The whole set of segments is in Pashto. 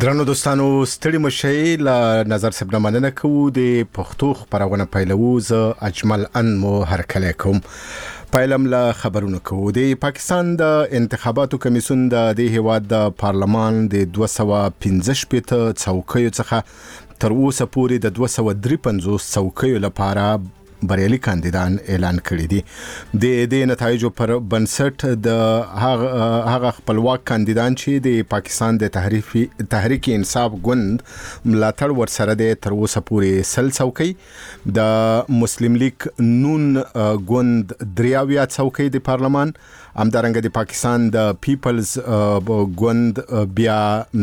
درنو دوستانو ستړي مشي ل نظر سبنا مننه کوو د پښتو خبرونه پیلوو ز اجمل ان مو هرکله کوم پایلم له خبرونه کوو د پاکستان د انتخاباتو کمیسیون د هیواد د پارلمان د 215 څوکیو څخه تر اوسه پورې د 253 څوکیو لپاره بریالي کاندیدان اعلان کړی دي د نتایجو پر بنسټ د هغه خپلواک کاندیدان چې د پاکستان د تحریک انصاف ګوند ملاتړ ورسره د تر اوسه پورې سل څوکۍ د مسلم لیگ نون ګوند دریاویا څوکۍ د پارلمان همدارنګه د پاکستان د پیپلز ګوند بیا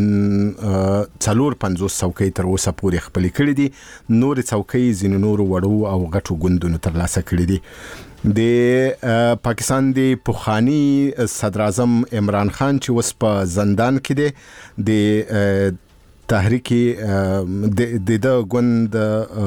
450 څوکۍ تر اوسه پورې خپل کړي دي نور څوکۍ زین نور وړو او غټو ګوندونو تر لاسه کړي دي د پاکستان د پوخانی صدر اعظم عمران خان چې وس په زندان کې دی د تحریک د ګوند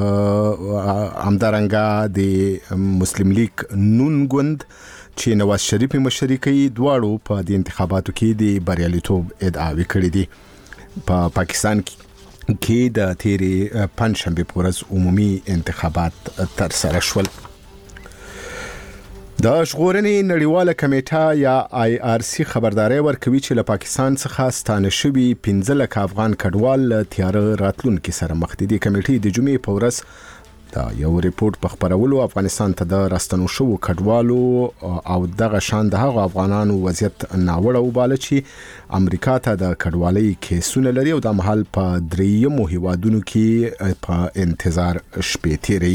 همدارنګه د مسلم لیگ نون ګوند چې نواز شریف مشرکې دواړو په د انتخاباتو کې د بریالیتوب ادعاوې کړې دي په پاکستان کې د تیرې پنځشنبه په ورځ عمومي انتخابات تر سره شول د ژغورنې نړیواله کمیټه یا IRC خبرداري ورکوي چې له پاکستان څخه ستانه شوي 15 لک افغان کډوال تیار راتلونکو سره مخ دي کمیټې د جمعې په ورځ دا یو ریپورت په خبرولو افغانستان ته د راستنو شو کډوالو او دغه شان د هغو افغانانو وضعیت ناوړه وباله چې امریکا ته د کډوالۍ کیسونه لري او د محل په دریمو هیوادونو کې په انتظار شپې تیري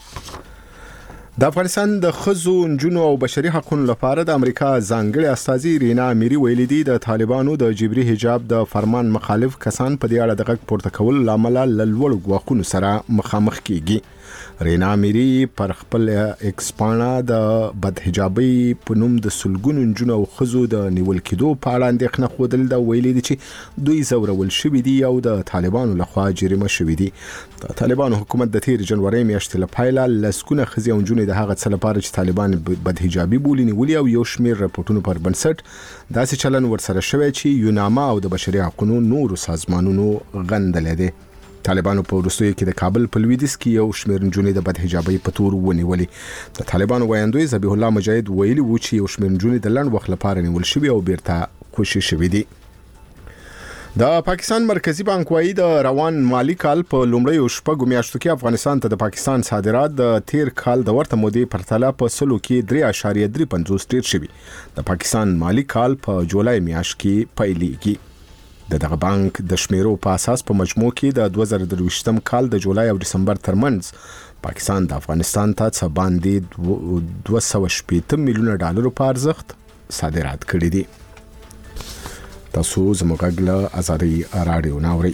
د افغانستان د خزو نجونو او بشري حقوقو لپاره د امریکا ځانګړي استاذي رینا اميري ویلي دي د طالبانو د جبري حجاب د فرمان مخالف کسان په دې اړه د غږ پورته کول لامل لوړ غواخونو سره مخامخ کیږي رینا اميري پر خپل ایکسپانا د بد حجابي په نوم د سلګونو نجونو او خزو د نیول کېدو په اړه اندېښنه خوده د ویلي دي چې دوی زورول شوي دي او د طالبانو لخوا جریمه شوي دي د طالبانو حکومت د تیر جنوري میاشتې لپاره لسکونه خزي او نجونې د هغه څه لپاره چې طالبان بد حجابي بولي نیولي او یو شمیر راپورټونو پر بنسټ داسې چلن ورسره شوی چې یوناما او د بشري حقوقو نورو سازمانونو غندل دي طالبانو په وروستیو کې د کابل په لویدیځ کې یو شمیر نجونې د بد حجابي په تور ونیولې د طالبانو وایندوی ذبیح الله مجاهد ویلي و چې یو شمیر نجونې د لنډ وخت لپاره نیول شوی او بیرته خوشي شوی دي د پاکستان مرکزی بانک وايي د روان مالی کال په لومړیو شپږو میاشتو کې افغانستان ته د پاکستان صادرات د تیر کال د ورته مودې پرتله په سلو کې 3.35 ډیر شوي د پاکستان مالی کال په جولای میاشت کې پیلېږي دغه بانک د شمیرو په اساس په مجموع کې د 2023م کال د جولای او دسمبر ترمنځ پاکستان د افغانستان ته څه باندې 280 میلیونه ډالر په ارزښت صادرات کړي دي تاسو زموږ له ازادي رادیو ناوري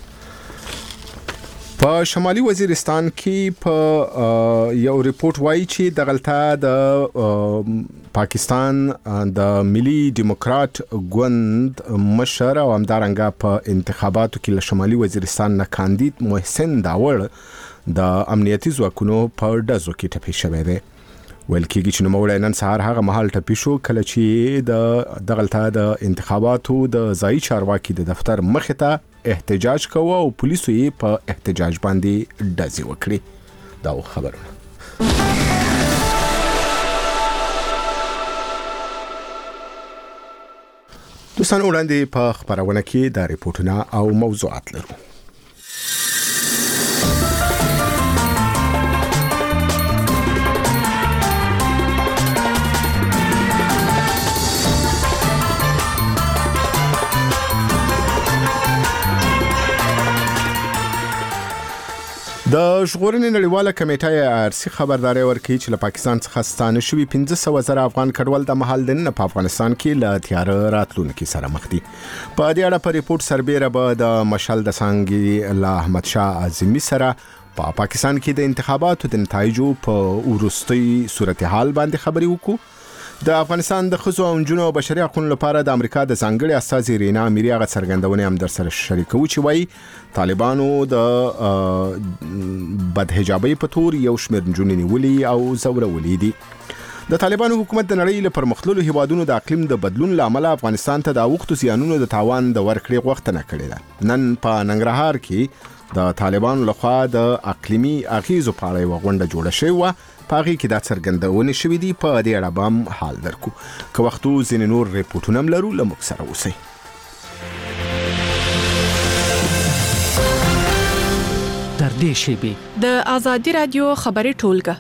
په شمالي وزیرستان کې په یو ریپورت وایي چې د غلطه د پاکستان د ملي ډیموکرات ګوند مشر او همدارنګه په انتخاباتو کې له شمالي وزیرستان نه کاندید محسن داور د امنیتي ځواکونو په ډزو کې ټپي شوی دی ویل کېږي چې نوموړی نن سهار هغه مهال ټپي شو کله چې د غلطه د انتخاباتو د ځایي چارواکي د دفتر مخې ته احتجاج کوه او پولیسو یې په احتجاج باندې ډزې وکړي دا خبرونه دوستان وړاندې په خبرونه کې د ریپورتونه او موضوعات لرو د ژغورنې نړیواله کمیټه IRC خبرداري ورکړي چې له پاکستان څخه ستانه شوي 15,000 افغان کډوال د محل دننه په افغانستان کې له تیار راتلونکو سره مخ دي په دې اړه په ریپورت سربېره به د مشال د څنګه له احمد شاه اعظمي سره په پاکستان کې د انتخاباتو د نتایجو په وروستي صورتحال باندې خبري وکړو د افغانستان د خزو او نجونو بشري حقوقو لپاره د امریکا د ځانګړي استاذ رینا اميري هغه څرګندونه هم در سره شریکو چې وایي طالبانو د بد حجابي په تور یو شمېر نجونې نیولې او زورولې دي د طالبانو حکومت د نړۍ له پرمختللو هیوادونو د اقلیم د بدلون لامل افغانستان ته د اوښتو زیانونو د تاوان د ورکړې غوښتنه کړې ده. نن په ننګرهار کې د طالبانو لخوا د اقلیمي اغیزو په اړه یوه غونډه جوړه شوې وه. په هغې کې دا څرګندونې شوې دي. په دې اړه به هم حال درکو. که وخت وو ځینې نور ریپورټونه هم لرو، له موږ سره اوسئ. در دې شیبې د آزادي رادیو خبري ټولګه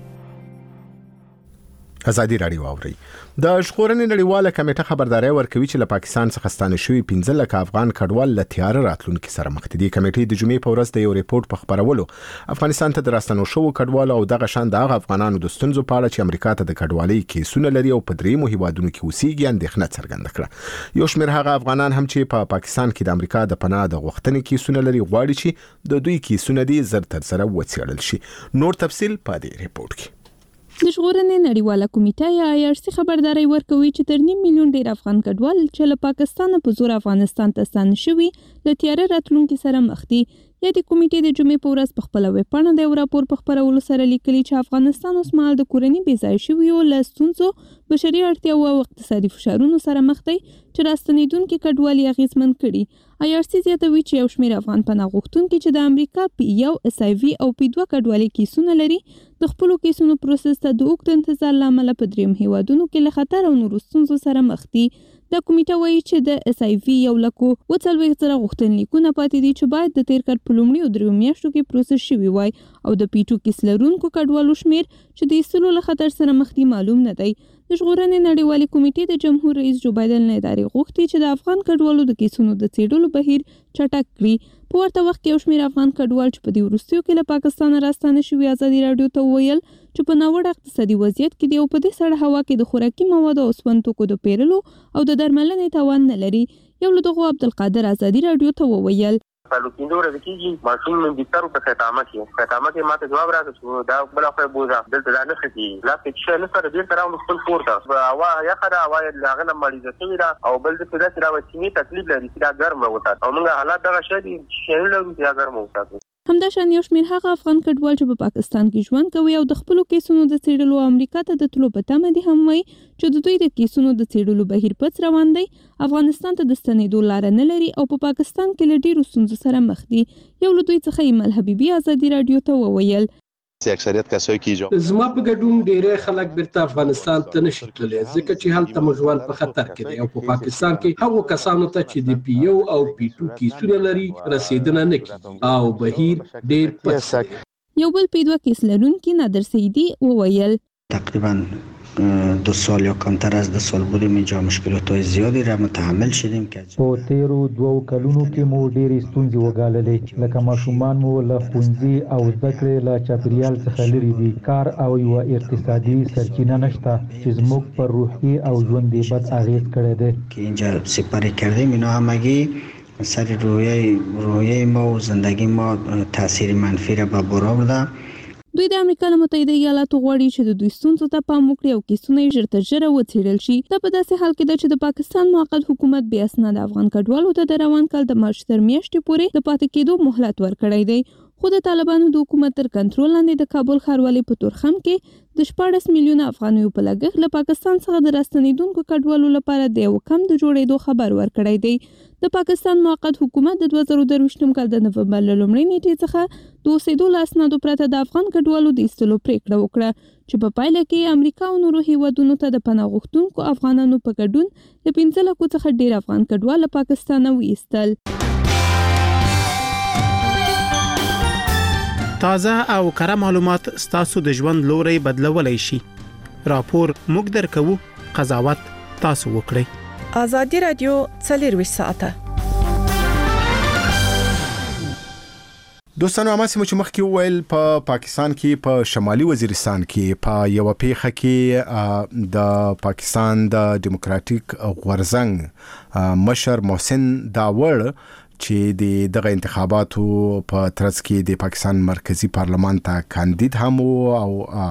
ازادي رادیو اوري. د ژغورنې نړیواله کمیټه خبرداري ورکوي چې له پاکستان څخه ستانه شوي 15 لک افغان کډوال له تیار راتلونکو سره مخ دي. کمیټې د جمعې په ورځ د یو ریپورت په خبرولو افغانستان ته د راستنو شوو کډوالو او دغه شان د افغانانو د ستونزو په اړه چې امریکا ته د کډوالۍ کیسونه لري او په دریمو هیوادونو کې اوسېږي اندېښنه څرګنده کړه. یو شمېر هغه افغانان هم چې په پاکستان کې د امریکا د پناه د غوښتنې کیسونه لري غواړي چې د دوی کیسونه دي زر تر زر وڅېړل شي. نور تفصیل په دې ریپورت کې. د ژغورنې نړیواله کمیټه یا IRC خبرداري ورکوي چې تر 1 میلیون ډیر افغان کډوال چې له پاکستان په زور افغانستان ته ستانه شوي له تیار راتلونکو سره مخ دي. یا د کمیټې د جمعې په ورځ په خپل ویب پاڼه د راپور په خبرولو سره لیکلي چې افغانستان اوس مهال د کورنۍ بې ځای شویو له ستونزو، بشري اړتیاو او اقتصادي فشارونو سره مخ دی چې راستنېدونکي کډوالي اغیزمن کړي. IRC زیاتوي چې یو شمېر افغان پناه غوښتونکي چې د امریکا P1 SIV او P2 کډوالي کیسونه لري د خپل کیسونو پروسس ته د اوږد انتظار لامل په دریم هیوادونو کې له خطر او نورو ستونزو سره مخ دي. د کمیټه وایي چې د SIV یو لکو 40,000 غوښتنلیکونه پاتې دي چې باید د تیر کال په لومړیو 3 میاشتو کې پروسس شوي وای او د P2 کیس لرونکو کډوالو شمیر چې د ایستلو له خطر سره مخ دي معلوم نه دی. د ژغورنې نړیوالې کمیټې د جمهور رئیس جو بایدن له ادارې غوښتي چې د افغان کډوالو د کیسونو د څېړلو بهیر چټک کړي. په ورته وخت کې یو شمېر افغان کډوال چې په دې وروستیو کې له پاکستان راستانه شوي ازادي رادیو ته وویل چې په ناوړه اقتصادي وضعیت کې دی او په دې سړه هوا کې د خوراکي موادو او سون توکو د پیرلو او د درملنې توان نه لري. یو له دغو عبدالقادر ازادي رادیو ته وویل تعلقیندو ورکیږي ماشوم من بیتارو په ختامه کې ماته جواب راکړ چې دا بل خو بوزا دلته دا نه ختی لا پکښه نه سره ډیر تراو خپل پورته هوا یا خدا هوا لاغنه مریضه شوی دا او بل څه دا چې راوچینی تکلیف لري چې دا ګرمه وته او موږ حالات دغه شدي شنو لرو چې ګرمه وته. همداشان یو شمېر هغه افغان کډوال چې په پاکستان کې ژوند کوي او د خپلو کیسونو د څېړلو امریکا ته د تلو په تمه دي هم وایي چې د دوی د کیسونو د څېړلو بهیر پڅ روان دی. افغانستان ته د ستنېدو لاره نه لري او په پاکستان کې له ډېرو ستونزو سره مخ دي. یو له دوی څخه ایمل حبیبي ازادي رادیو ته وویل اکثریت کسایی که زما په ګډون ډېری خلک بیرته افغانستان ته نشي تللی ځکه چې هلته مو ژوند په خطر کې دی او په پاکستان کې هغو کسانو ته چې د P1 او P2 کیسونه لري رسیدنه نه کیږي او بهیر ډېر پڅ دی. یو بل P2 کیس لرونکي نادر سیدی وویل تقریبا 2 سال یا کمتر از 2 سال بودیم اینجا مشکلات زیادی را متحمل شدیم که په تیرو 2 کلونو کې مو ډېرې ستونزې وګاللې لکه ماشومان مو له ښوونځي او زده کړې له چاپیریال څخه لرې دي. کار او یوه اقتصادي سرچینه نشته چې زموږ پر روحي او ژوندي بد اغېز کړی دی. که اینجا سپری کردیم اینا همگی سر روحیه ما و زندگی ما تاثیر منفی را به بار آورده. دوی د امریکا له متحده ایالاتو غواړي چې د دوی ستونزو ته پام وکړي او کیسونه یې ژر تر ژره وڅېړل شي. دا په داسې حال کې ده چې د پاکستان موقت حکومت بې اسناده افغان کډوالو ته د روان کال د مارچ تر میاشتې پورې د پاتې کېدو مهلت ورکړی دی. خو د طالبانو د حکومت تر کنټرول لاندې د کابل ښاروالۍ په تورخم کې د 14 میلیونه افغانیو په لګښت له پاکستان څخه د راستنېدونکو کډوالو لپاره د یو کمپ د جوړېدو خبر ورکړی دی. د پاکستان موقت حکومت د 2023 کال د نومبر له لومړۍ نیټې څخه د اوسېدو له اسنادو پرته د افغان کډوالو د ایستلو پریکړه وکړه چې په پایله کې امریکا او نورو هیوادونو ته د پناه غوښتونکو افغانانو په ګډون د 15 لکو څخه ډېر افغان کډوال له پاکستانه وایستل. تازه او کره معلومات ستاسو د ژوند لوري بدلولای شي. راپور موږ درکوو، قضاوت تاسو وکړئ. آزادي رادیو 24 ساعته. دوستانو اماسي مو چې مخکې وویل په پاکستان کې په شمالي وزیرستان کې په یو پیخه کې د پاکستان د ډیموکراتیک غورځنګ مشر محسن داوړ چې دغه انتخاباتو په ترڅ کې د پاکستان مرکزی پارلمان ته کاندید هم او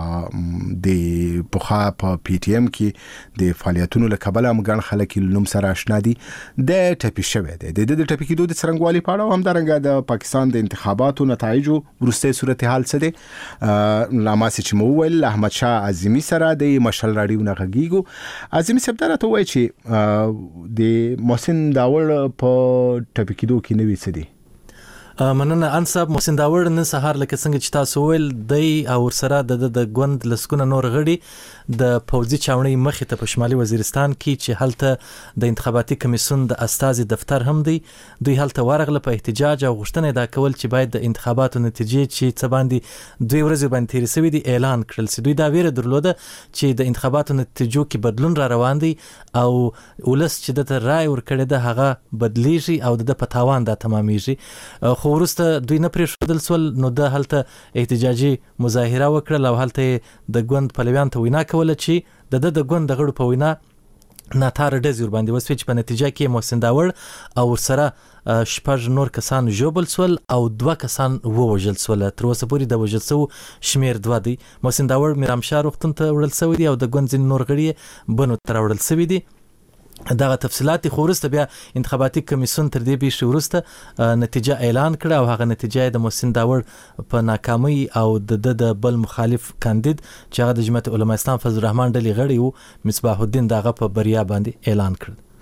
د پوخا په پی ټی ایم کې د فعالیتونو لکبل هم ګڼ خلک نوم سره آشنا دي د ټپي شوی دی د ټپي کېدو د څرنګوالي په اړه هم درنګ د پاکستان د انتخاباتو نتایجو ورسته صورتحال څه دي لاماسي چې مو ویل احمد شاه عظیمی سره د مشل راډیو نه غږیږو عظیمی صاحب درته وایي چې د محسن داور په ټپي کېدو کې نوې څه دي مننه انصاب محسن داور نن سهار لکه څنګه چې تاسو ویل دی او سره د ګوند لسکونه نور غړي د پوځي چاونۍ مخې ته په شمالي وزیرستان کې چې هلته د انتخاباتي کمیسیون د استازي دفتر هم دی دوی هلته ورغله په احتجاج او غوښتنه دا کول چې باید د انتخاباتو نتیجې چې څه باندې 2 ورځې باندې تیر شوی دی اعلان کړل سي دوی دا ویره درلوده چې د انتخاباتو نتیجو کې بدلون را روان دی او ولس چې د رائے ورکړي ده هغه بدلیږي او د پتاوان دا تمامېږي خو ورسته دوی نه پرېښودل سول نو د هلته احتجاجي مظاهره وکړه او هلته د ګوند پلویان ته وینا کوله چې د ګوند د غړو په وینا ناتار ډزور باندې وسوي چې په نتیجه کې محسن داور او سره شپږ نور کسان جوبل سول او 2 کسان ووجل سول تر اوسه پورې د وجل سو شمیر 2 دی محسن داور میرامشاه روغتون ته وړل سوی دی او د ګوند ځین نور غړي بنو تر وړل سوی دی دغه تفصيلات خورسته بیا انتخاباتي کمیسیون تر دې به شورسته نتیجه اعلان کړه او هغه نتیجه د محسن داور په ناکامۍ او د بل مخالف کاندید چې هغه د جماعت علماء اسلام فضل الرحمن ډلې غړي وو مصباح الدین دغه په بریا باندې اعلان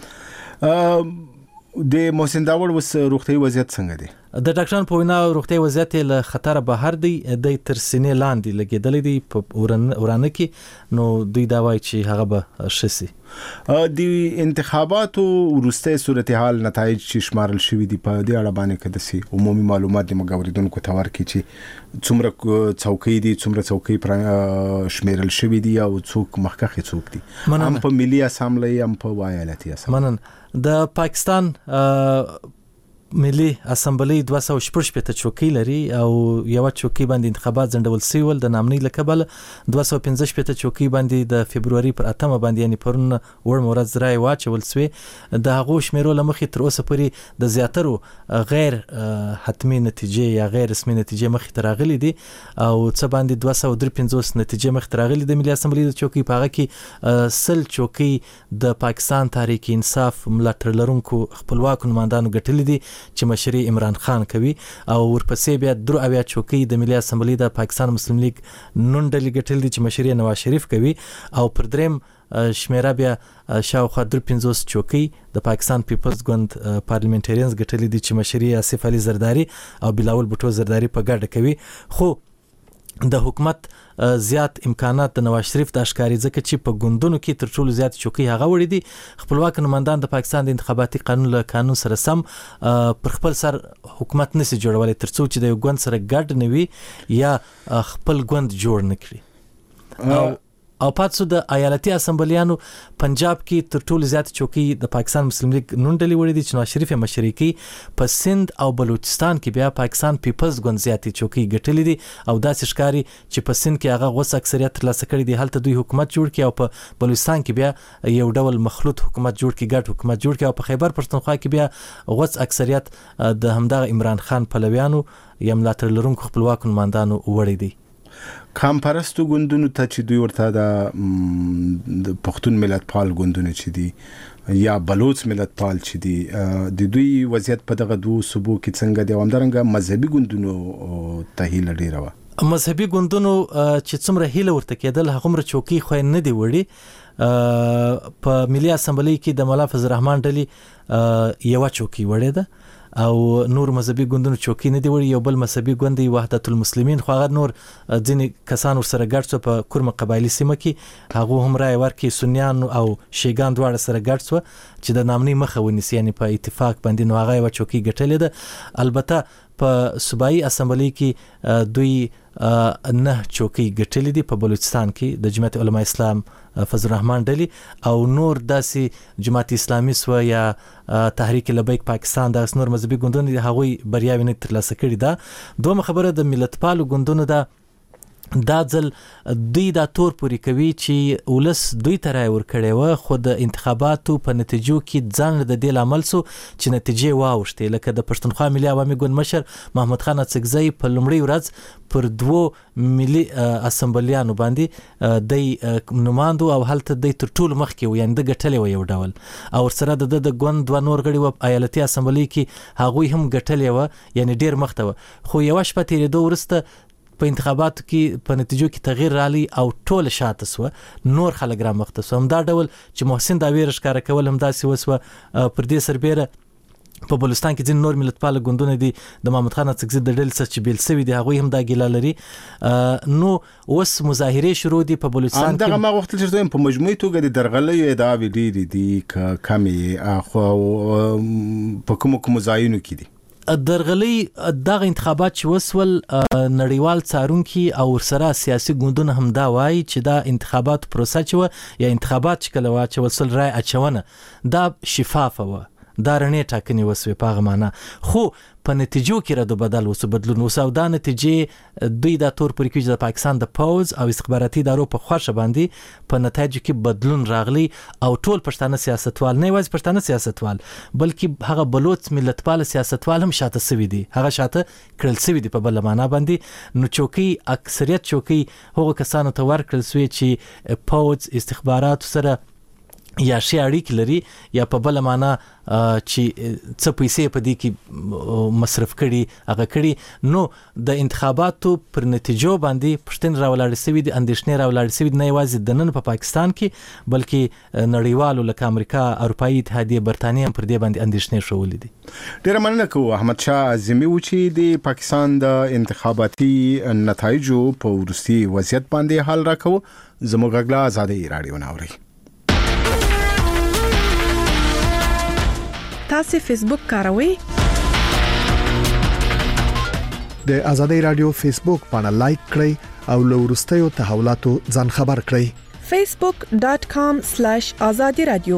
کړ د محسن داور وس روغتي وضعیت څنګه دی د ډاکټرانو په وینا روغتي وضعیت له خطر بهر دی د تر سینې لاندې لګیدل دي په ورانه کې نو دوی دا وایي چې هغه به شسي د انتخاباتو ورسته صورتحال نتایج چې شمارل شوی دي په دې اړه باندې کدسي عمومي معلومات د مګوریدونکو تور کې چې څومره څوکۍ دي څومره څوکۍ شمیرل شوی دي او څوک مخکخي څوک دي هم په ملي اسامبلې هم په وایالتي اسامبلې د پاکستان ملي اسمبلی 214 چوکۍ لري او یو چوکۍ باندې انتخابات ځندول سیول د نامنۍ لکبل 215 چوکۍ باندې د فبرवरी پر 8 باندې یعنی پرون ور مرز راي واچول سوی د هغه شمیرو لمخې تر اوسه پورې د زیاترو غیر حتمی نتیجې یا غیر رسمي نتیجې مخې ته راغلي دي او څه باندې 253 نتیجې مخې ته راغلي د ملي اسمبلی د چوکۍ په هغه کې سل چوکۍ د پاکستان تحریک انصاف ملاتړ لرونکو خپلواک نمائندانو ګټلې دي چې مشري عمران خان کوي او ورپسې بیا درو اویا چوکۍ د ملي اسمبلی د پاکستان مسلم لیگ نون ډلې ګټل دي چې مشري نواز شریف کوي او پر دریم شمیره بیا شاوخوا 350 چوکۍ د پاکستان پیپلز ګوند پارلیمنټریانز ګټل دي چې مشري آصف علي زرداری او بلاول بوټو زرداری په ګډه کوي خو د حکومت زیات امکانات د نواز شریف د اشکاری ځکه چې په ګوندونو کې تر ټولو زیات چوکۍ هغه وړي دي خپلواک نمائندان د پاکستان د انتخاباتي قانون سره سم پر خپل سر حکومت نشي جوړولای ترڅو چې د ګوند سره ګډ نوي یا خپل ګوند جوړ نکړي او پاتسو د ایالتي اسمبلیانو پنجاب کې تر ټولو زیات چوکۍ د پاکستان مسلم لیگ نون ډلې وړي دي چې نواز شریف مشري کوي په سند او بلوچستان کې بیا پاکستان پیپلز ګوند زیاتې چوکۍ ګټلې دي او داسې ښکاری چې په سند کې هغه غوس اکثریت ترلاسه کړي دي هلته دوی حکومت جوړ کړي او په بلوچستان کې بیا یو ډول مخلوط حکومت جوړ کړي ګډ حکومت جوړ کړي او په خیبر پښتونخوا کې بیا غوس اکثریت د همدغه عمران خان پلویانو یا ملاتړ لرونکو خپلواک نمائندانو وړي دي کام پرستو ګوندونو ته چې دوی ورته د پښتون ملت پال ګوندونه چې دي یا بلوچ ملت پال چې دي د دوی وضعیت په دغه دوه صوبو کې څنګه دی همدارنګه مذهبي ګوندونو ته هیله ډیره و مذهبي ګوندونو چې څومره هیله ورته کېدل هغه چوکۍ خو نه دی وړي په ملي اسمبلی کې د مولا فضل الرحمن ډلې یو چوکۍ وړي ده او نور مذهبي ګوندونو چوکۍ نه دی وړي یو بل مذهبي ګوند دی وحدت المسلمین خو هغه نور ځینې کسان ورسره ګډ شو په کورم قبایلی سیمه کې هغه هم رائے ورکړي سنیان او شیګان دواړه سره ګډ شو چې د نامنۍ مخه ونیسي یعنی په اتفاق باندې نو هغه یو چوکۍ ګټلې ده البته په صوبایي اسمبلی کې دوی نه چوکۍ ګټلې دي په بلوچستان کې د جماعت علماء اسلام فضل الرحمن ډلې او نور داسې جماعت اسلامي سو یا تحریک لبیک پاکستان د نور مذهبي ګوندونو د هغوی بریاوې نه ترلاسه کړي ده دوه خبره د ملت پالو ګوندونو ده دا ځل دوی دا تور پوری کوي چې ولس دوی ته رای ورکړی و خو د انتخاباتو په نتیجو کې ځان د دې لامل سو چې نتیجې واوښتې لکه د پښتونخوا ملي عوامي ګوند مشر محمود خان اڅکزی په لومړۍ ورځ پر 2 ملي اسمبلیانو باندې د نماندو او هلته د ترټول مخکې و یعنی د ګټلې و یو ډول او سره د ګوند دوه نور غړي و ایالتي اسمبلی کې هغوی هم ګټلې و یعنی ډیر مخته و خو یو شپه تیرېدو ورسته په انتخاباتو کې په نتیجو کې تغییر رالی او ټول شاته سو نور خلک را مخته سو هم دا ډول چې محسن دا ویرش کار کول هم داسې وسو پر دې سربېره په بلوچستان کې ځین نور ملتپال ګوندونه دي د محمود خان اڅکزي د ډلې څخه چې بیل سوي دي هغه هم دا ګیله لري نو اوس مظاهره شروع دي په بلوچستان کې دغه ما وخت چې په مجموعي توګه د درغلې ادعا ډېری دي کمې خو په کوم ځایونو کې دي درغلي دغه انتخابات چې وسول نړیوال څارونکي او سره سیاسي ګوندونه هم دا وایي چې دا انتخابات پروسه چې یا انتخابات چې کله واچول رای اچونه دا شفافه و دا رڼې ټاکنې وسوي په هغه معنا خو په نتیجو کې رد بدل وسو بدلون وسو دا نتیجې دوی دا تور پوری کوي چې د پاکستان د پوز او استخباراتي ادارو په خوښه باندې په نتایجو کې بدلون راغلی او ټول پښتانه سیاستوال نه وایي پښتانه سیاستوال بلکې هغه بلوچ ملتپال سیاستوال هم شاته سوي دي هغه شاته کړل سوي دي په بل معنا باندې نو چوکي اکثریت چوکي هغه کسانو ته ورکړل سوي چې پوز استخبارات سره یا شي اړیکې لري یا په بل معنا چې څه پیسې په دې کې مصرف کړي هغه کړي نو د انتخاباتو پر نتیجو باندې پښتون راولاړ سوي دي اندېښنې راولاړ سوي نه یوازې د نن په پاکستان کې بلکې نړیوالو لکه امریکا اروپאי اتحادیه برتانیه پر دې باندې اندېښنې شولې دي ډیر مننه کوم احمد شاه اعظمي و چې د پاکستان د انتخاباتي نتایجو په ورستي وضعیت باندې حال راکو زموږ غلا آزادۍ رادیو ناوري تاسو فیسبوک کاروئ د آزادۍ رادیو فیسبوک باندې لایک کړئ او له وروستیو تحولاتو ځان خبر کړئ facebook.com/azadi radio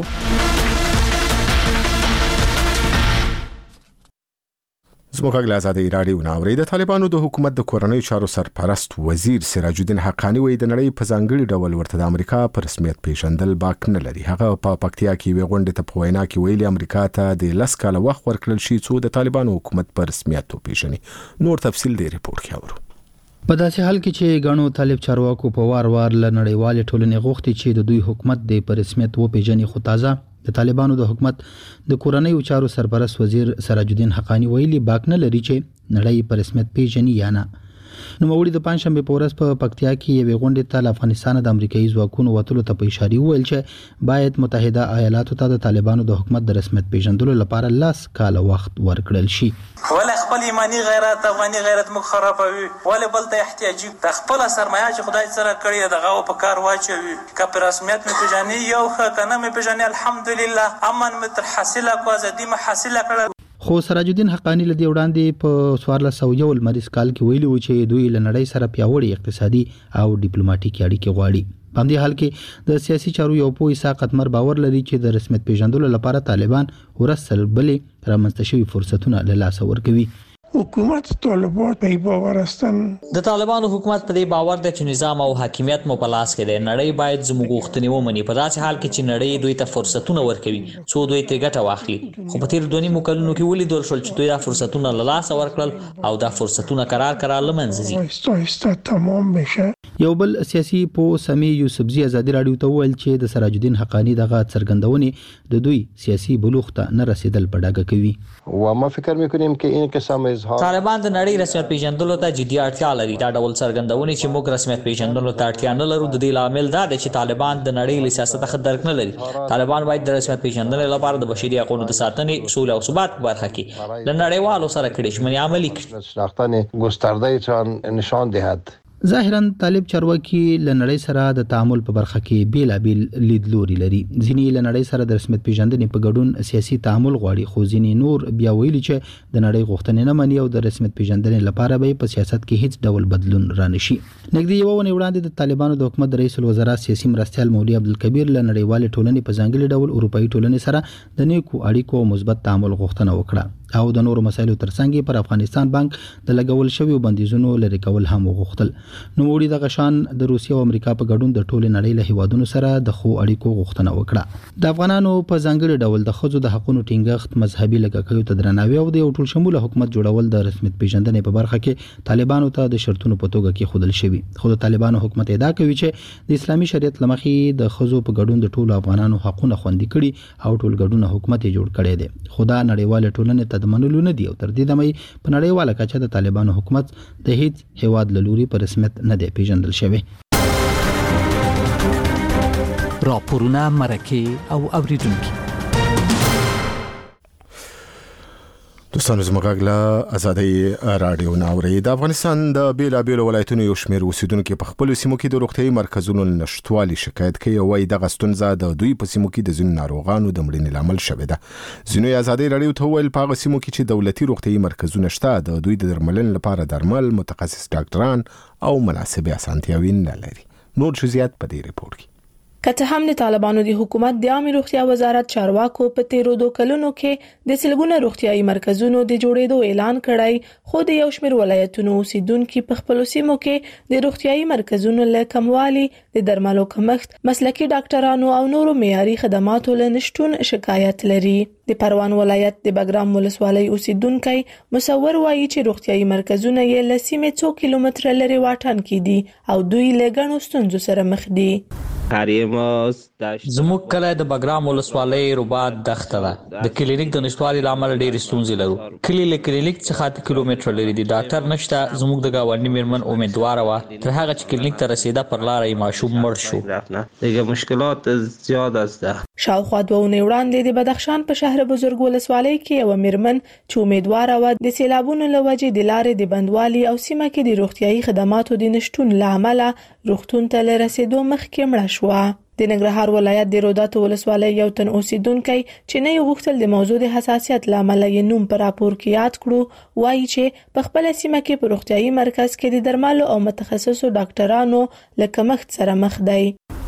زموږ غلا آزادۍ رادیو ناوري د طالبانو د حکومت د کورنۍ چارو سرپرست وزیر سراج الدین حقانی وایي د نړۍ په ځانګړي ډول ورته د امریکا پر رسمیت پیژندل باک نه لري هغه په پکتیا کې وی غونډه ته په وینا کې ویلي امریکا ته د لس کاله وخت ورکړل شي څو د طالبانو حکومت پر رسمیت وپیژني نور تفصیل دی ریپورت کې اورو په داسې حال کې چې غنو طالب چارواکو په وار ل نړیوال ټولنې غوښتي چې د دوی حکومت د پر رسمیت وپیژني خو تازه د طالبانو د حکومت د کورنۍ چارو سرپرست وزیر سراج الدین حقانی ویلي باک نه لري چې نړۍ پر رسمیت پیژني یا نه نو موري د پنځشنبه په ورځ په پکتیا کې یو غونډه ته افغانستان د امریکایي ځواکونو وټلو ته په اشاره ویل چې باید متحده ایالاتو ته د طالبانو د حکومت د رسمیت پیژندلو لپاره لاس کاله وخت ورکړل شي ولا خپل ایمانی غیرت افغاني غیرت مخ خرابوي ولا بل ته احتیاجي د خپل سرمایه چې خدای سره کړی دغه په کار واچوي کپ رسمیت می پیژني یو کنه می پیژني الحمدلله امن متر حاصله کو ازادي ما حاصله کړل خو سراج الدین حقانی له دې وړاندې په 1401 مریض کال کې ویلي و چې دوی له نړۍ سره پیاوړي اقتصادي او ډیپلوماټیکي اړیکې غواړي په دې حال کې د سیاسي چارو یو پوی ساقط مر باور لري چې د رسمیت پیژندلو لپاره طالبان ورسل بلې رامنځته شوی فرصتونه له لاس ورکوي حکومت طالبان په باور استن د طالبانو حکومت په دې باور د چې نظام او حاکمیت مو په لاس کې دی نړۍ باید زموږ غوښتنې ومني په داسې حال کې چې نړۍ دوی ته فرصتونه ورکوي څو دوی ته ګټه واخلي خو په تیر 2 کلونو کې ولیدل شول چې دوی دا فرصتونه له لاس ورکړل او دا فرصتونه قرار لمنځه ځي تمام بشه یو بل سیاسي په سمي یوسفزي آزادي رادیو ته ویل چې د سراج الدین حقانی دغه څرګندونې د دوی سیاسي بلوغ ته نه رسیدل په ډاګه کوي و ما فکر میکنیم که این قسم طالبان د نړۍ رسمیت پیژندلو ته جدي اړتیا لري دا ډول څرګندونې چې موږ رسمیت پیژندلو ته اړتیا نه لرو د دې لامل دا دی چې طالبان د نړۍ له سیاست څخه درک نه لري طالبان باید د رسمیت پیژندنې لپاره د بشري حقوقو د ساتنې اصول او ثبات په برخه کې له نړیوالو سره کړي ژمنې عملي کړي شناختن گسترده نشان دهد ظاهرا طالب چارواکي له نړۍ سره د تعامل په برخه کې بیلابیل لیدلوري لري ځینې له نړۍ سره د رسمیت پیژندنې په ګډون سیاسي تعامل غواړي خو ځینې نور بیا ویلي چې د نړۍ غوښتنې نه مني او د رسمیت پیژندنې لپاره به په سیاست کې هیڅ ډول بدلون رانشي نږدې یو ونې وړاندې د طالبانو د حکومت رئیس الوزرا سیاسي مرستیال مولوي عبدالکبیر له نړیوال ټولنې په ځانګړي ډول اروپאי ټولنې سره د نیکو اړیکو او مثبت تعامل غوښتنه وکړه او د نورو مسایلو ترڅنګ پر افغانستان بانک د لګول شوی بندیزونو لري کول هم وغوښتل. نو وړي د غشان د روسیې او امریکا په ګډون د ټول نړۍ له هیوادونو سره د خو اړیکو غوښتنه وکړه. د افغانانو په ځانګړي ډول د خځو د حقوقو ټینګښت، مذهبي لګښتونو ته درناوی او د ټول شموله حکومت جوړول د رسمیت پیژندنې په برخه کې طالبانو ته د شرطونو په توګه کې خودل شوی. خو د طالبانو حکومت ادعا کوي چې د اسلامي شریعت لمخې د خځو په ګډون د ټول افغانانو حقوقونه خوندي کړي او ټول ګډون حکومت یې جوړ کړی دی. خدا نړیواله ټولنه ته د منلو نه دی او تر دې دمه په نړیواله کچه د طالبانو حکومت د هیڅ هیواد له لوري په رسمیت نه دی پیژندل شوی. راپورونه، مرکه او اوریدونکو دوستانو زموږ له ازادي رادیو ناوړي د افغانستان د بیلابیلو ولایتونو یو شمېر اوسیدونکو په خپل سیمو کې د روغتيایي مرکزونو نشټوالي شکایت کوي او وايي د غستونزه د دوی په سیمو کې د ځینو ناروغانو د مړینې لامل شوی ده. ځینو ازادي رادیو ته ویل په سیمو کې چې دولتي روغتيایي مرکزونه شته د دوی د درملنې لپاره درمل، متخصص ډاکټران او مناسبه اسانتیاوي نه لري. نور جزئیات په دې ریپورت کې. کته هم د طالبانو د حکومت د عامه روغتیا وزارت چارواکو په تیرو 2 کلونو کې د سلګونه روغتيایي مرکزونو د جوړېدو اعلان کړی، خو د یو شمېر ولایتونو اوسیدونکو په خپل سیمو کې د روغتيایي مرکزونو له کموالي، د درملو کمښت، مسلکي ډاکټرانو او نورو معیاري خدماتو له نشټون شکایت لري. د پروان ولایت د بګرام ولسوالۍ اوسیدونکو مصور وایي چې روغتيایي مرکزونه یې له سیمې 2 کیلومتره لري واټن کې دي او دوی له ګڼو ستونزو سره مخ دي. زموږ کله د بګرام ولسوالۍ رباط دښته ده. د کلینیک د نشټوالي لامل ډېر ستونزې لرو. کلی له کلینیک څخه 8 کیلومتره لري دي. ډاکټر نشته. زموږ د گاونډي میرمن امیدوار و تر هغه چې کلینیک ته رسیده پر لار یې ماشوم مړ شو. دغه مشکلات زیات است. شاوخوا 2 ونې وړاندې د بدخشان په شهر بزرګ ولسوالۍ کې یو میرمن چې امیدوار و د سیلابونو له وجې د لارې د بندوالي او سیمه کې د روغتيایي خدماتو د نشټون لامل روغتون ته لرسیدو مخکې مړه شو. د ننګرهار ولایت د روداتو ولسوالۍ یو تن اوسیدونکو چې نه یو غوښتل د موضوع د حساسیت لامل یې نوم پر راپور کې یاد کړو، وایي چې په خپل سیمه کې په روغتيایي مرکز کې د درملو او متخصصو ډاکټرانو له کمښت سره مخ دی.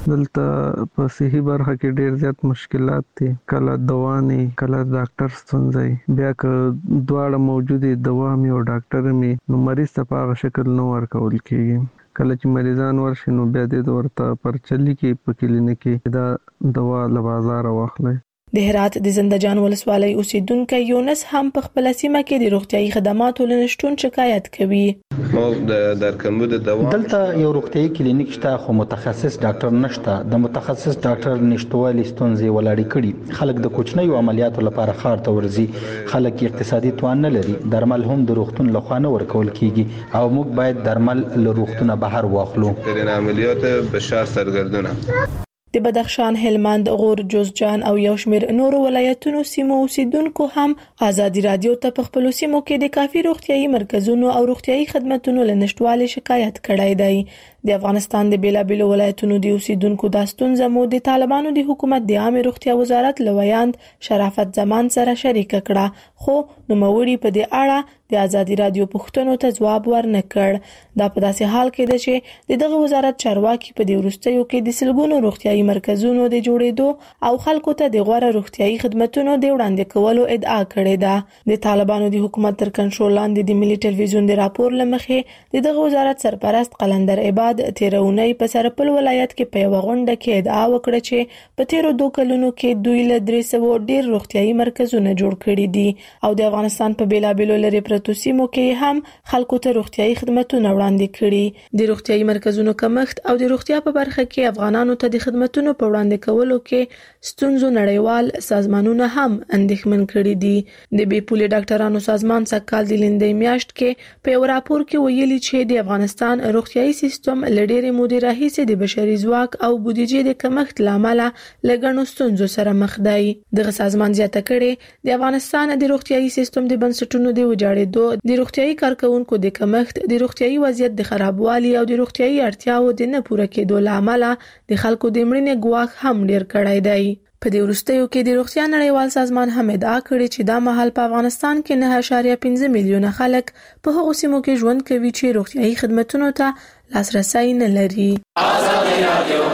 دلته په صحي برخه کې ډیر زیات مشکلات دي. کله دواني، کله ډاکټر ستونزې، بیا که دواړه موجودي دوا مې او ډاکټر مې نو مریض ته په شکل نو ورکول کیږي. کله چې مریضان ورشي نو بیا د ورته پرچلي کې په کلینیک کې دا دوا له بازار واخلي. د هرات د زندهجان ولسوالۍ اوسیدونکو یونس هم په خپل سیمه کې د روغتيایي خدماتو لنشټون شکایت کوي. مو د کمبود دوا دلته یو روغتيایي کلینیک شته خو متخصص ډاکټر نشته. د متخصص ډاکټر نشټوالي ستونزې ولاړې کړي. خلک د کوچنیو عملیاتو لپاره خار ته ورځي. خلک اقتصادي توان نه لري. درمل هم د روغتون له خوا نه ورکول کیږي او موږ باید درمل له روغتونه بهر واخلو. د عملیات بشار سرګردونه د بدخشان، هلمند، غور، جوزجان او یو شمېر نورو ولایتونو سیمو اوسیدونکو هم ازادي رادیو ته په خپل سیمو کې د کافي روغتيایي مرکزونو او روغتيایي خدماتو له نشټوالي شکایت کړی دی. د افغانستان د بیلابیلو ولایتونو د اوسیدونکو د ستونزو مو د طالبانو د حکومت د عامه روغتیا وزارت لویاند شرافت زمان سره شریک کړه، خو نوموړي په دې اړه د ازادي رادیو پوښتنو ته ځواب ورنکړ. دا په داسې حال کې ده چې دغه وزارت چارواکي په دې وروستیو کې د سلګونو روغتيایي مرکزونو د جوړېدو او خلکو ته د غوړه روغتيایي خدماتو د وړاندې کولو ادعا کړې ده. د طالبانو د حکومت تر کنټرول لاندې د ملي ټلویزیون د راپور لمخې دغه وزارت سرپرست قلندر عباد تیرونی په سرپل ولایت کې په یو غونډه کې ادعا وکړه چې په تیرو 2 کلونو کې دوی له 300 ډیر روغتيایي مرکزونه جوړ کړي دي او د افغانستان په بیلابیلو لري پرتو سیمو کې هم خلکو ته روغتيایي خدماتونه وړاندې کړي. د روغتيایي مرکزونو کمښت او د روغتیا په برخه کې افغانانو ته د خدماتونو په وړاندې کولو کې ستونزو نړیوال سازمانونه هم اندېښمن کړي دي. د بیپولي ډاکټرانو سازمان سکهال د لیندۍ میاشت کې په یو راپور کې ویلي چې د افغانستان روغتيایي سیستم لډېرې مودې راهیسې د بشري ځواک او بودیجې د کمښت لامل له ګڼو ستونزو سره مخ دی. دغه سازمان زیاته کړې د افغانستان د روغتيایي سیستم د بنسټونو د ویجاړېدو، د روغتيایي کارکونکو د کمښت، د روغتيایي وضعیت د خرابوالي او د روغتيایي اړتیاو د نه پوره کېدو لامل د خلکو د مړینې ګواښ هم ډیر کړی دی. په دې وروستیو کې د روغتیا نړیوال سازمان هم ادعا کړې چې دا مهال په افغانستان کې 9.5 میلیونه خلک په هغو سیمو کې ژوند کوي چې روغتیایي خدماتو ته لاسرسي نه لري. ازادي رادیو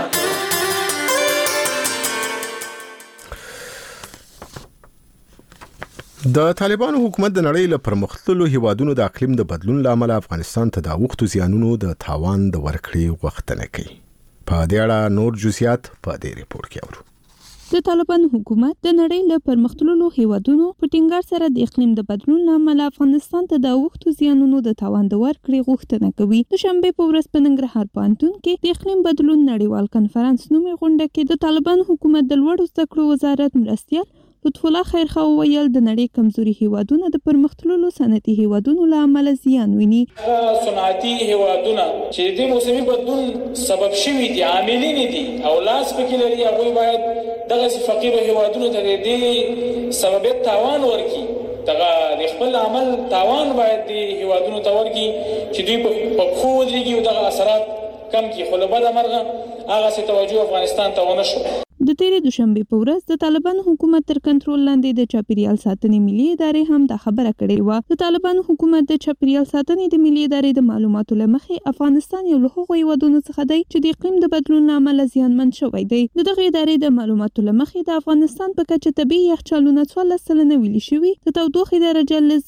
د طالبانو حکومت د نړۍ له پرمختللو هیوادونو د اقلیم د بدلون لامل افغانستان ته د اوښتو زیانونو د تاوان د ورکړې غوښتنه کوي. په دې اړه نور جزئیات په دې ریپورت کې اورو. د طالبانو حکومت د نړۍ له پرمختللو هیوادونو په ټینګار سره د اقلیم د بدلون لامل افغانستان ته د اوښتو زیانونو د تاوان د ورکړې غوښتنه کوي. د شنبې په ورځ په ننګرهار پوهنتون کې د اقلیم بدلون نړیوال کنفرانس نومي غونډه کې د طالبانو حکومت د لوړو زده کړو وزارت مرستیال لطف الله خیرخوا وویل د نړۍ کمزوري هیوادونه د پرمختللو صنعتي هیوادونو له امله زیان ویني. صنعتي هیوادونه چې د موسمي بدلون سبب شوي دي، عاملین دي او لاس پکې لري، هغوی باید دغه فقیر هیوادونو ته د دې سببیت تاوان ورکړي. دغه د خپل عمل تاوان باید د هیوادونو ته ورکړي چې دوی په پښو ودرېږي او دغه اثرات کم کړي. خو له بده مرغه هغسې توجه افغانستان ته ونه شو. د تیرې دوشنبې په ورځ د طالبانو حکومت تر کنټرول لاندې د چاپیریال ساتنې ملي ادارې هم دا خبره کړې وه. د طالبانو حکومت د چاپیریال ساتنې د ملي ادارې د معلوماتو له مخې افغانستان یو له هغو هیوادونو څخه دی چې د اقلیم د بدلون له امله زیانمن شوی دی. د دغې ادارې د معلوماتو له مخې د افغانستان په کچه طبیعي یخچالونه 14% ویلي شوي، د تودوخې درجه له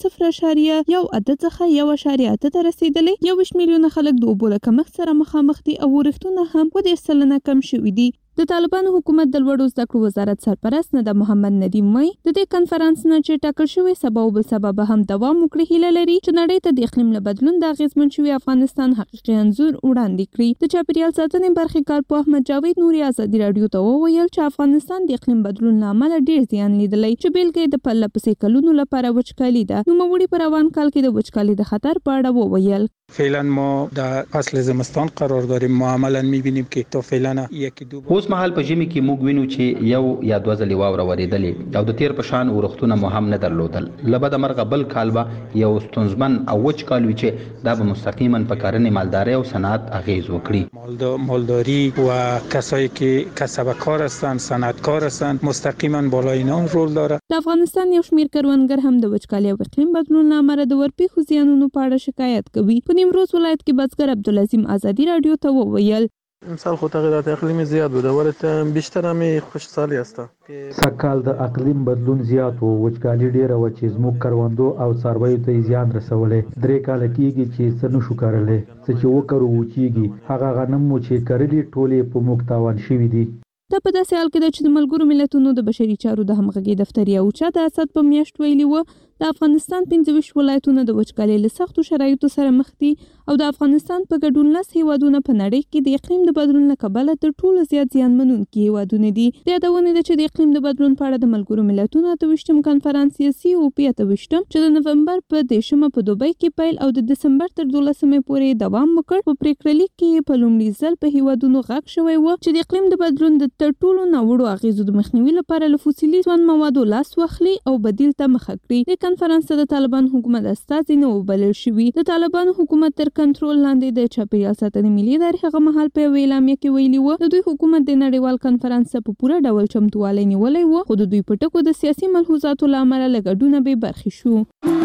0.1 څخه 1.8 ته رسیدلې، 21 میلیونه خلک د اوبو له کمښت سره مخامخ دي او ورښتونه هم 10% کم شوي دي. د طالبانو حکومت د لوړو زده کړو وزارت سرپرست ندى محمد ندیم وایي د دې کنفرانس نه چې ټاکل شوی سبا او بل سبا به هم دوام وکړي هیله لري چې نړۍ ته د اقلیم له بدلون د اغیزمن شوي افغانستان حقیقي انځور وړاندې کړي. د چاپیریال ساتنې برخې کارپوه احمد جاوید نوري ازادي راډیو ته وویل چې افغانستان د اقلیم بدلون له امله ډیر زیان لیدلی، چې بیلګه یې د پرله پسې کلونو لپاره وچکالي ده. نوموړي په روان کال کې د وچکالي د خطر په اړه وویل. فعلا ما در فصل زمستان قرار داریم، ما عملا می‌بینیم که تا فعلا یکی دو اوس مهال په ژمي کې موږ وینو چې یو یا دوه ځلې واوره ورېدلې او د تیر په شان ورښتونه مو هم نه درلودل. له بده مرغه بل کال به یو ستونزمن او وچ کال وي چې دا به مستقیما په کرنې، مالدارۍ او صنعت اغیز وکړي. مالداری و کسایی که کسبکار هستند، صنعتکار هستند، مستقیما بالای اینا رول داره. د افغانستان یو شمېر کروندګر هم د وچکالي او اقلیم بدلون له امله د ورپېښو زیانونو په اړه شکایت کوي. په نیمروز ولایت کې بزګر عبدالعظیم ازادي راډیو ته وویل امسال خو تغییرات اقلیمی زیاد بوده ولی بیشتر هم خوشسالی است. سږکال د اقلیم بدلون زیات و، وچکالي ډیره و چې زموږ کروندو او څارویو ته زیان رسولی. 3 کاله کېږي چې څه نشو کرلی، څه چې وکرو وچېږي. هغه غنم مو چې کرلي ټولې په موږ تاوان شوي دي. دا په داسې حال کې ده چې د ملګرو ملتونو د بشري چارو د همغږي دفتر یو چا د اسد په میاشت ویلي و د افغانستان 15 ولایتونه د وچکالۍ له سختو شرایطو سره مخ دي او د افغانستان په ګډون 10 هیوادونه په نړۍ کې د اقلیم د بدلون له کبله تر ټولو زیات زیانمنونکي هیوادونه دي. د یادونې ده چې د اقلیم د بدلون په اړه د ملګرو ملتونو 28م کنفرانس COP 28 چې د نومبر په 10 په دوبۍ کې پیل او د دسمبر تر 12 پورې دوام وکړ، په پریکړه لیک کې په لومړي ځل په هیوادونو غږ شوی و چې د اقلیم د بدلون د تر ټولو ناوړو اغیزو د مخنیوي لپاره له فوسیلي ځوان موادو لاس واخلي او بدیل ته مخه کړي. د کنفرانس ته د طالبان حکومت استازي نه وبلل شوي. د طالبانو حکومت تر کنټرول لاندې د چاپیریال ساتنې ملي ادارې هغه مهال په یوه اعلامیه کې ویلي و د دوی حکومت د نړیوال کنفرانس په پوره ډول چمتووالی نیولی و، خو د دوی په ټکو د سیاسي ملحوظاتو له امله له ګډونه بې برخې شو.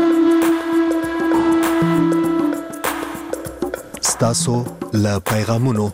ستاسو له پیغامونو.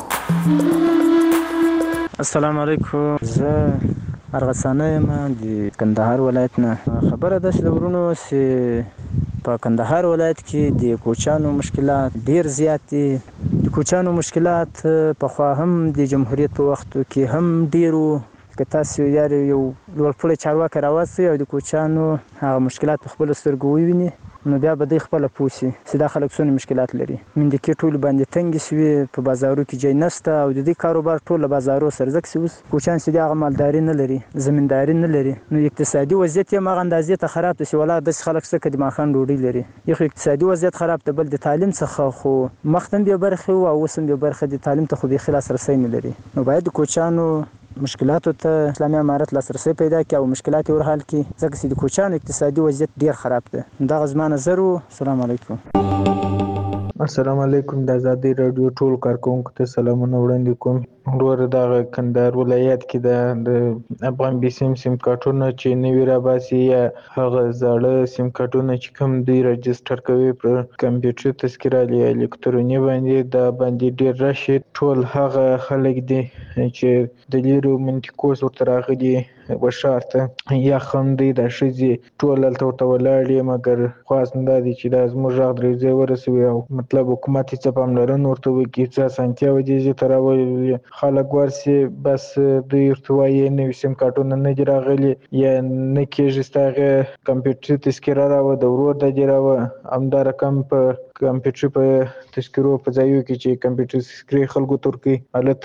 السلام علیکم، زه ارغسانه یم د کندهار ولایت نه. خبره ده چې د ورونو چې په کندهار ولایت کې د کوچانو مشکلات ډیر زیات دي. د کوچانو مشکلات پخوا هم د جمهوریت په وخت کې هم ډیرو، که تاسو یو لوړپوړی چارواکی راوستئ او د کوچانو هغه مشکلات په خپلو سترګو وویني نو بیا به دوی خپله پوه شي چې دا خلک څونه مشکلات لري. مندکې ټولو باندې تنګې شوي، په بازارو کې ځای نشته او د دې کاروبار ټول له بازارو سره ځکه چې اوس کوچیان چې دي هغه مالداري نه لري، زمینداري نه لري، نو اقتصادي وضعیت یې هغه اندازې ته خراب دی چې ولا داسې خلک شته که د ماښام ډوډۍ لري. یو خو اقتصادي وضعیت خراب دی، بل د تعلیم څخه خو مخته هم بې برخې وو او اوس هم بې برخې دي، تعلیم ته خو بیخي لاسرسی نه لري. نو باید د کوچیانو مشکلاتو ته اسلامي امارت لاسرسی پیدا کړي او مشکلات یې ورحل کړي، ځکه چې د کوچیانو اقتصادي وضعیت ډیر خراب دی. دغه زما نظر و. السلام علیکم. السلام علیکم، د ازادي راډیو ټول کارکونکو ته سلامونه وړاندې کوم. ورور د کندهار ولایت کې د افغان بي سیم کارتونه چې نوی راباسي یا هغه زاړه سیم کارتونه چې کوم دوی رجستر کوي په کمپیوټر تذکره یا الکتروني باندې دا باندې ډیر راشي. ټول هغه خلک دي چې د لیرو منطقو ورته راغلي وشارته یا خندي د شذي ټول ته ولاړ مګر خاص نه دي چې دا زموږ غږ درځي ورسوي او مطلب حکومت څه پاملرنه ورته وکړي څه سنتیا ودی تراول خلک ورسي بس دوی ارتوای نوې سیم کارتونه نه دی راغلي یا نه کېږي ستاسو کمپیوټر تذکره راو د ورور د دی راو همدا رقم په کمپیوټر په تذکرو په ځایو کې چې کمپیوټر تذکرې خلکو ترکي حالت